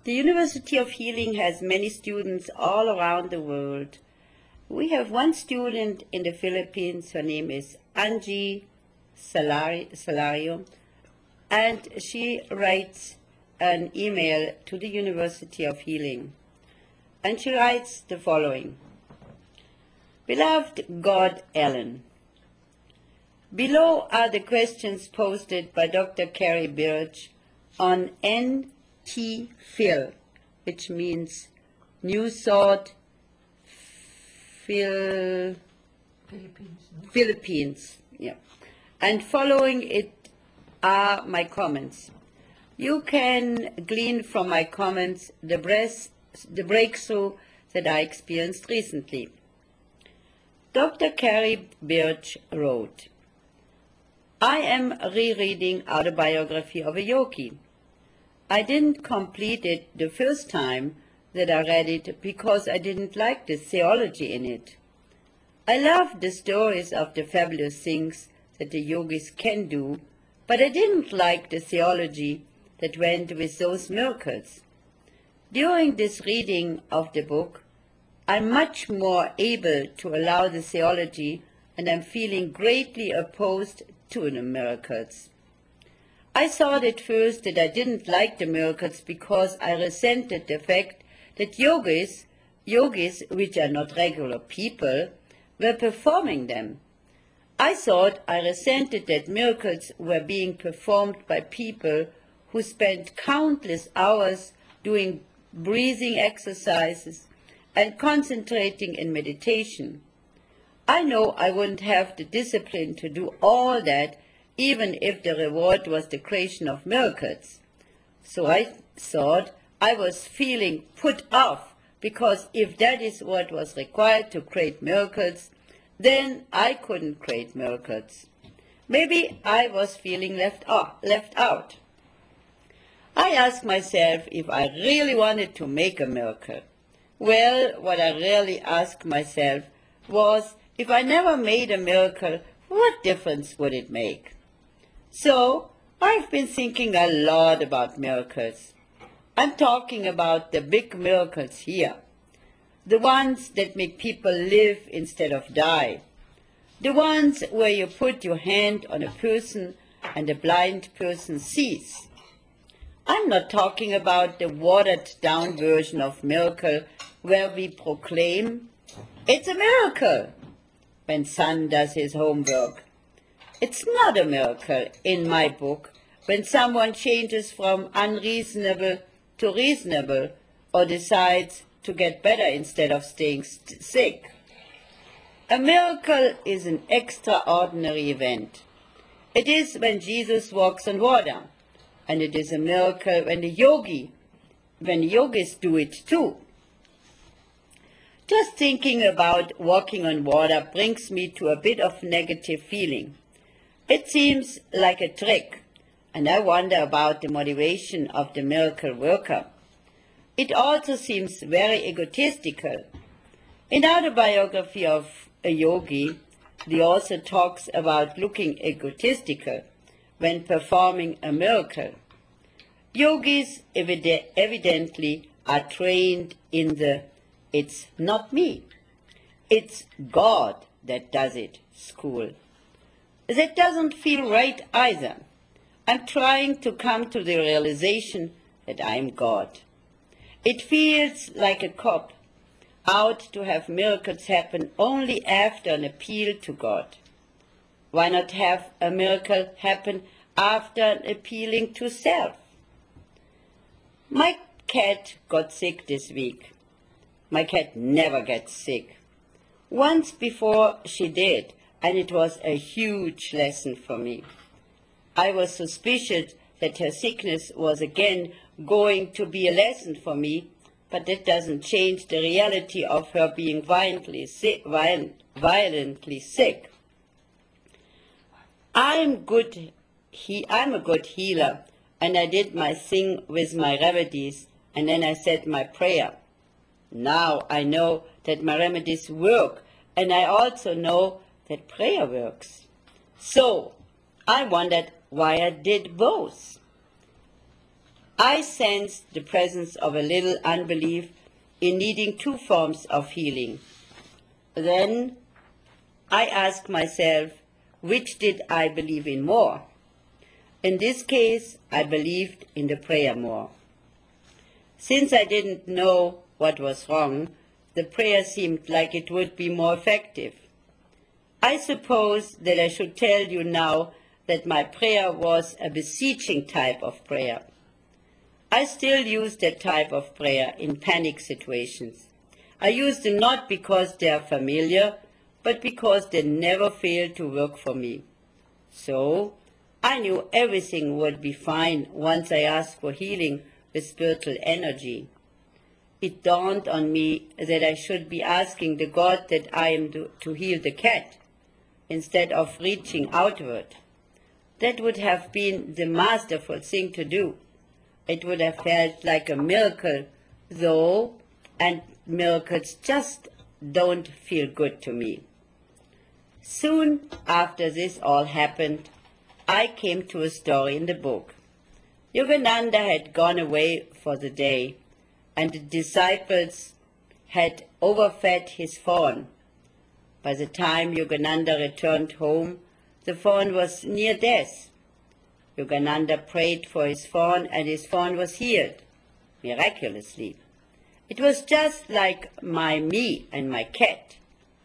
The University of Healing has many students all around the world. We have one student in the Philippines. Her name is Angie Salario, and she writes an email to the University of Healing. And she writes the following. Beloved God Ellen, below are the questions posted by Dr. Carrie Birch on NT-Phil, which means New Thought Philippines. Yeah. And following it are my comments. You can glean from my comments the breakthrough that I experienced recently. Dr. Carrie Birch wrote, I am rereading Autobiography of a Yogi. I didn't complete it the first time that I read it because I didn't like the theology in it. I loved the stories of the fabulous things that the yogis can do, but I didn't like the theology that went with those miracles. During this reading of the book, I'm much more able to allow the theology, and I'm feeling greatly opposed to the miracles. I thought at first that I didn't like the miracles because I resented the fact that yogis, which are not regular people, were performing them. I thought I resented that miracles were being performed by people who spent countless hours doing breathing exercises and concentrating in meditation. I know I wouldn't have the discipline to do all that even if the reward was the creation of miracles. So I thought I was feeling put off because if that is what was required to create miracles, then I couldn't create miracles. Maybe I was feeling left out. I asked myself if I really wanted to make a miracle. Well, what I really asked myself was, if I never made a miracle, what difference would it make? So, I've been thinking a lot about miracles. I'm talking about the big miracles here. The ones that make people live instead of die. The ones where you put your hand on a person and a blind person sees. I'm not talking about the watered-down version of miracle where we proclaim, it's a miracle, when son does his homework. It's not a miracle, in my book, when someone changes from unreasonable to reasonable or decides to get better instead of staying sick. A miracle is an extraordinary event. It is when Jesus walks on water, and it is a miracle when the yogis do it too. Just thinking about walking on water brings me to a bit of negative feeling. It seems like a trick, and I wonder about the motivation of the miracle worker. It also seems very egotistical. In Autobiography of a Yogi, the author talks about looking egotistical when performing a miracle. Yogis evidently are trained in the "it's not me, it's God that does it" school. That doesn't feel right either. I'm trying to come to the realization that I'm God. It feels like a cop out to have miracles happen only after an appeal to God. Why not have a miracle happen after appealing to self? My cat got sick this week. My cat never gets sick. Once before she did, and it was a huge lesson for me. I was suspicious that her sickness was again going to be a lesson for me, but that doesn't change the reality of her being violently sick. I'm a good healer, and I did my thing with my remedies, and then I said my prayer. Now I know that my remedies work, and I also know that prayer works. So I wondered why I did both. I sensed the presence of a little unbelief in needing two forms of healing. Then I asked myself, which did I believe in more? In this case, I believed in the prayer more. Since I didn't know what was wrong, the prayer seemed like it would be more effective. I suppose that I should tell you now that my prayer was a beseeching type of prayer. I still use that type of prayer in panic situations. I use them not because they are familiar, but because they never fail to work for me. So, I knew everything would be fine once I asked for healing with spiritual energy. It dawned on me that I should be asking the God that I am to heal the cat, instead of reaching outward. That would have been the masterful thing to do. It would have felt like a miracle, though, and miracles just don't feel good to me. Soon after this all happened, I came to a story in the book. Yogananda had gone away for the day, and the disciples had overfed his fawn. By the time Yogananda returned home, the fawn was near death. Yogananda prayed for his fawn, and his fawn was healed, miraculously. It was just like me and my cat.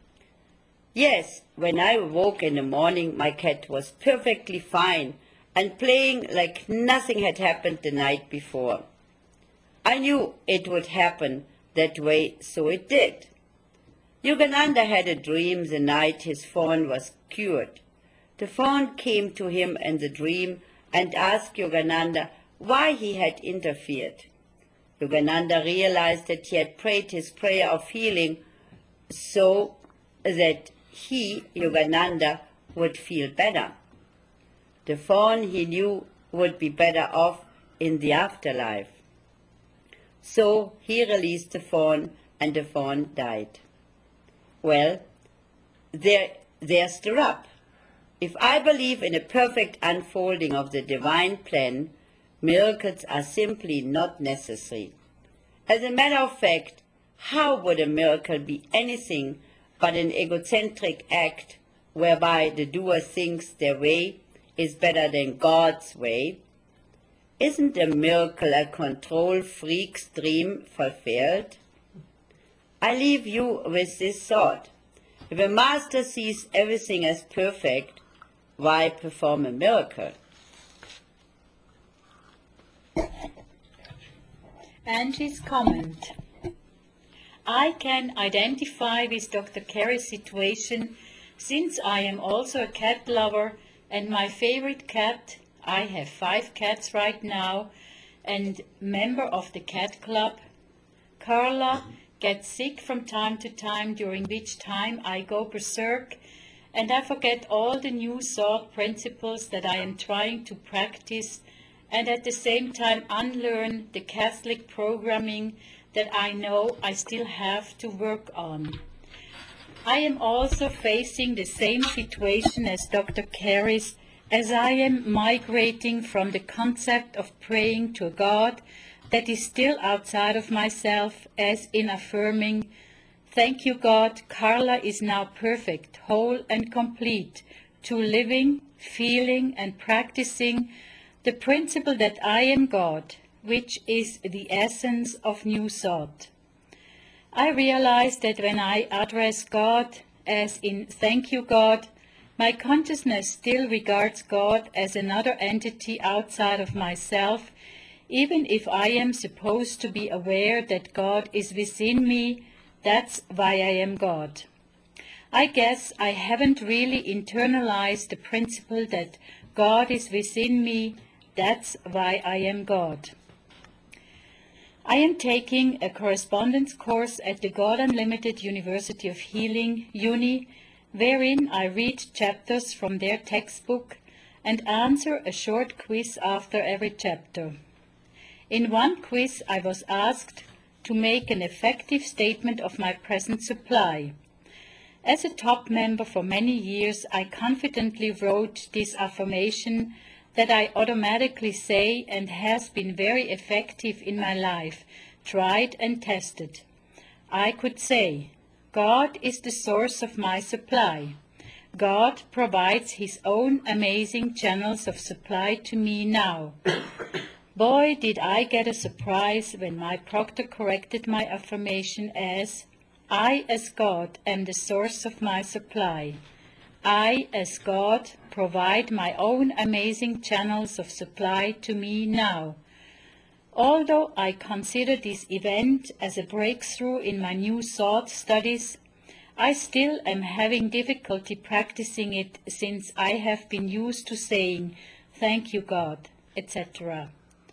Yes, when I woke in the morning, my cat was perfectly fine and playing like nothing had happened the night before. I knew it would happen that way, so it did. Yogananda had a dream the night his fawn was cured. The fawn came to him in the dream and asked Yogananda why he had interfered. Yogananda realized that he had prayed his prayer of healing so that he, Yogananda, would feel better. The fawn, he knew, would be better off in the afterlife. So he released the fawn, and the fawn died. Well, there's the rub. If I believe in a perfect unfolding of the divine plan, miracles are simply not necessary. As a matter of fact, how would a miracle be anything but an egocentric act whereby the doer thinks their way is better than God's way? Isn't a miracle a control freak's dream fulfilled? I leave you with this thought. If a master sees everything as perfect, why perform a miracle? Angie's comment. I can identify with Dr. Carey's situation since I am also a cat lover and my favorite cat, I have 5 cats right now, and member of the cat club, Carla, gets sick from time to time, during which time I go berserk and I forget all the new thought principles that I am trying to practice, and at the same time unlearn the Catholic programming that I know I still have to work on. I am also facing the same situation as Dr. Carey's, as I am migrating from the concept of praying to a God that is still outside of myself, as in affirming, "Thank you, God, Carla is now perfect, whole and complete," to living, feeling and practicing the principle that I am God, which is the essence of new thought. I realize that when I address God as in "Thank you, God," my consciousness still regards God as another entity outside of myself, even if I am supposed to be aware that God is within me. That's why I am God. I guess I haven't really internalized the principle that God is within me. That's why I am God. I am taking a correspondence course at the God Unlimited University of Healing, UNI, wherein I read chapters from their textbook and answer a short quiz after every chapter. In one quiz I was asked to make an effective statement of my present supply. As a top member for many years, I confidently wrote this affirmation: that I automatically say and has been very effective in my life, tried and tested. I could say, God is the source of my supply. God provides His own amazing channels of supply to me now. Boy, did I get a surprise when my proctor corrected my affirmation as, I as God am the source of my supply. I as God provide my own amazing channels of supply to me now. Although I consider this event as a breakthrough in my New Thought studies, I still am having difficulty practicing it since I have been used to saying, thank you God, etc.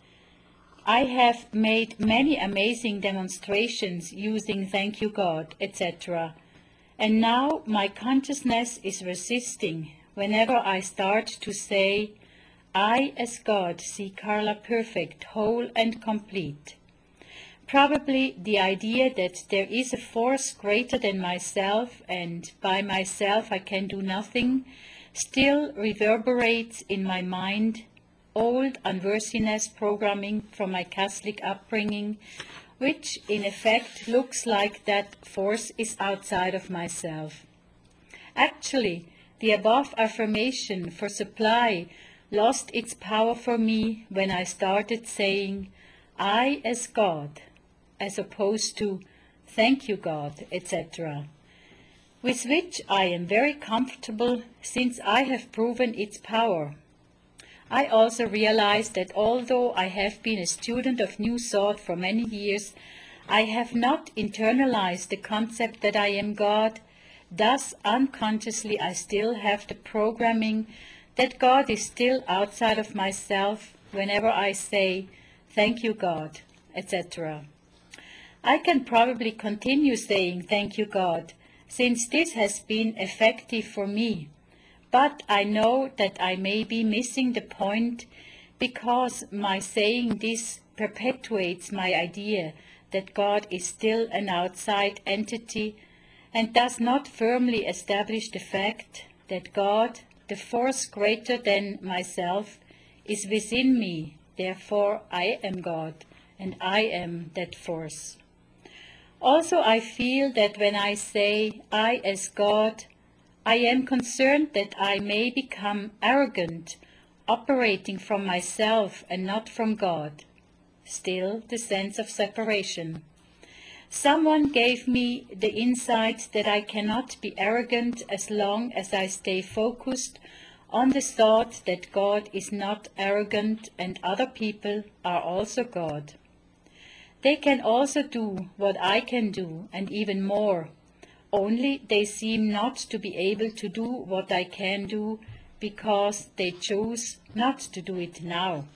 I have made many amazing demonstrations using thank you God, etc. And now my consciousness is resisting whenever I start to say, I as God see Carla perfect, whole and complete. Probably the idea that there is a force greater than myself and by myself I can do nothing still reverberates in my mind, old unworthiness programming from my Catholic upbringing, which in effect looks like that force is outside of myself. Actually, the above affirmation for supply lost its power for me when I started saying, I as God, as opposed to thank you God, etc., with which I am very comfortable since I have proven its power. I also realized that although I have been a student of New Thought for many years, I have not internalized the concept that I am God. Thus, unconsciously, I still have the programming that God is still outside of myself whenever I say, thank you God, etc. I can probably continue saying thank you God, since this has been effective for me. But I know that I may be missing the point because my saying this perpetuates my idea that God is still an outside entity and does not firmly establish the fact that God, the force greater than myself, is within me. Therefore I am God and I am that force. Also I feel that when I say I as God, I am concerned that I may become arrogant, operating from myself and not from God. Still, the sense of separation. Someone gave me the insight that I cannot be arrogant as long as I stay focused on the thought that God is not arrogant and other people are also God. They can also do what I can do and even more. Only they seem not to be able to do what I can do because they choose not to do it now.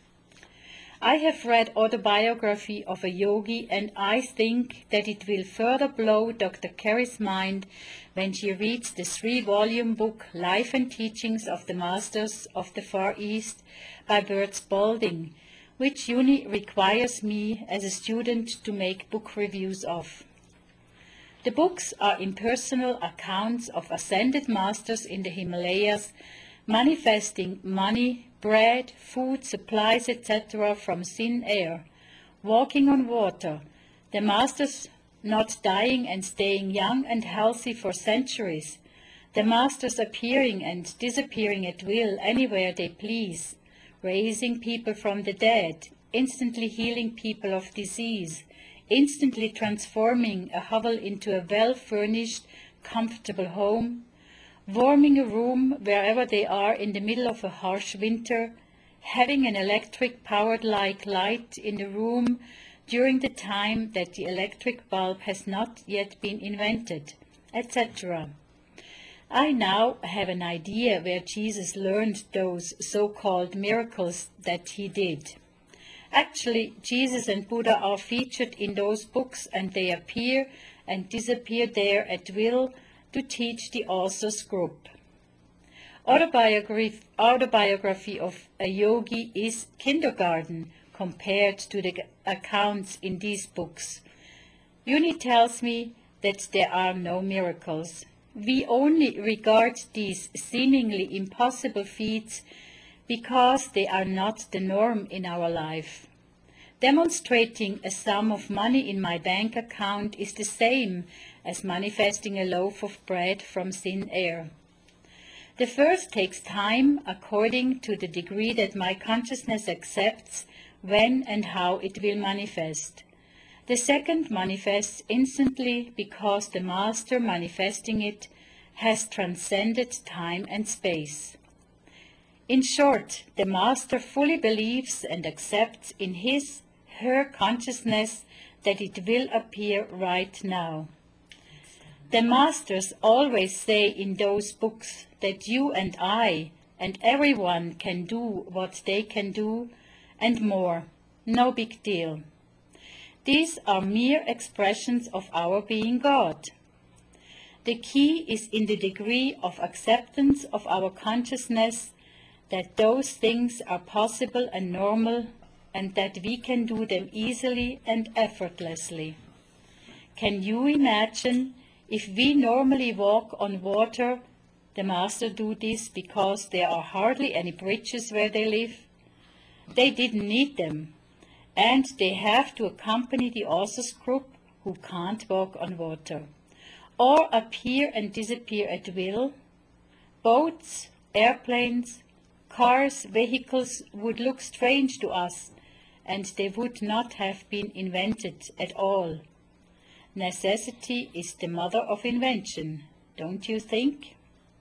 I have read Autobiography of a Yogi and I think that it will further blow Dr. Carey's mind when she reads the 3-volume book Life and Teachings of the Masters of the Far East by Bert Spalding, which Uni requires me as a student to make book reviews of. The books are impersonal accounts of ascended masters in the Himalayas, manifesting money, bread, food, supplies, etc. from thin air, walking on water, the masters not dying and staying young and healthy for centuries, the masters appearing and disappearing at will anywhere they please, raising people from the dead, instantly healing people of disease, instantly transforming a hovel into a well-furnished, comfortable home, warming a room wherever they are in the middle of a harsh winter, having an electric-powered light in the room during the time that the electric bulb has not yet been invented, etc. I now have an idea where Jesus learned those so-called miracles that he did. Actually, Jesus and Buddha are featured in those books and they appear and disappear there at will to teach the author's group. Autobiography of a Yogi is kindergarten compared to the accounts in these books. Uni tells me that there are no miracles. We only regard these seemingly impossible feats because they are not the norm in our life. Demonstrating a sum of money in my bank account is the same as manifesting a loaf of bread from thin air. The first takes time according to the degree that my consciousness accepts when and how it will manifest. The second manifests instantly because the master manifesting it has transcended time and space. In short, the master fully believes and accepts in her consciousness that it will appear right now. The masters always say in those books that you and I and everyone can do what they can do and more. No big deal. These are mere expressions of our being God. The key is in the degree of acceptance of our consciousness that those things are possible and normal, and that we can do them easily and effortlessly. Can you imagine if we normally walk on water, the master do this because there are hardly any bridges where they live? They didn't need them, and they have to accompany the authors group who can't walk on water, or appear and disappear at will. Boats, airplanes, cars, vehicles would look strange to us, and they would not have been invented at all. Necessity is the mother of invention, don't you think?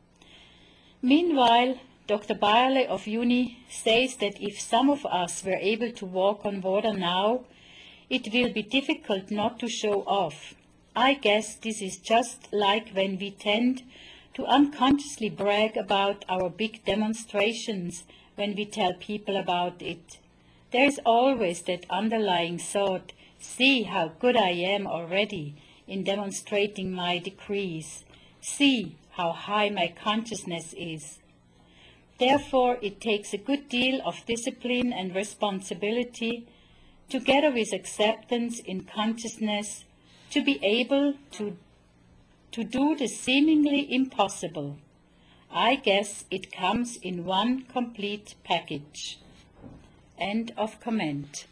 Meanwhile, Dr. Bayerle of Uni says that if some of us were able to walk on water now, it will be difficult not to show off. I guess this is just like when we tend to unconsciously brag about our big demonstrations when we tell people about it. There is always that underlying thought, see how good I am already in demonstrating my decrees. See how high my consciousness is. Therefore, it takes a good deal of discipline and responsibility, together with acceptance in consciousness, to be able to do the seemingly impossible. I guess it comes in one complete package. End of comment.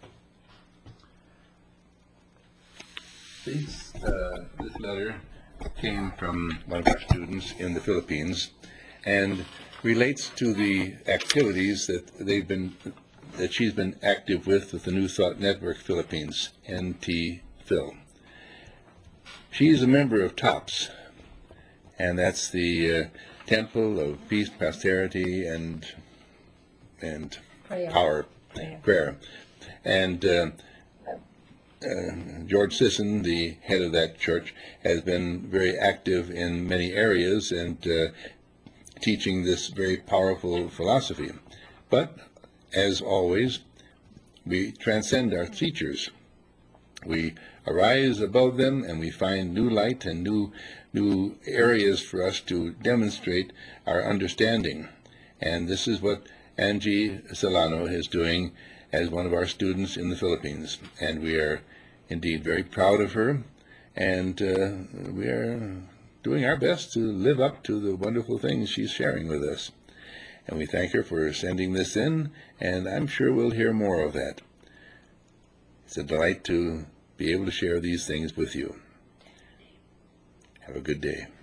This letter came from one of our students in the Philippines and relates to the activities that she's been active with the New Thought Network Philippines, NT-Phil. She's a member of TOPS, and that's the Temple of Peace, Prosperity, and Power, Prayer. And George Sisson, the head of that church, has been very active in many areas and teaching this very powerful philosophy. But, as always, we transcend our teachers. We arise above them and we find new light and new areas for us to demonstrate our understanding. And this is what Angie Solano is doing as one of our students in the Philippines. And we are indeed very proud of her, and we are doing our best to live up to the wonderful things she's sharing with us. And we thank her for sending this in, and I'm sure we'll hear more of that. It's a delight to be able to share these things with you. Have a good day.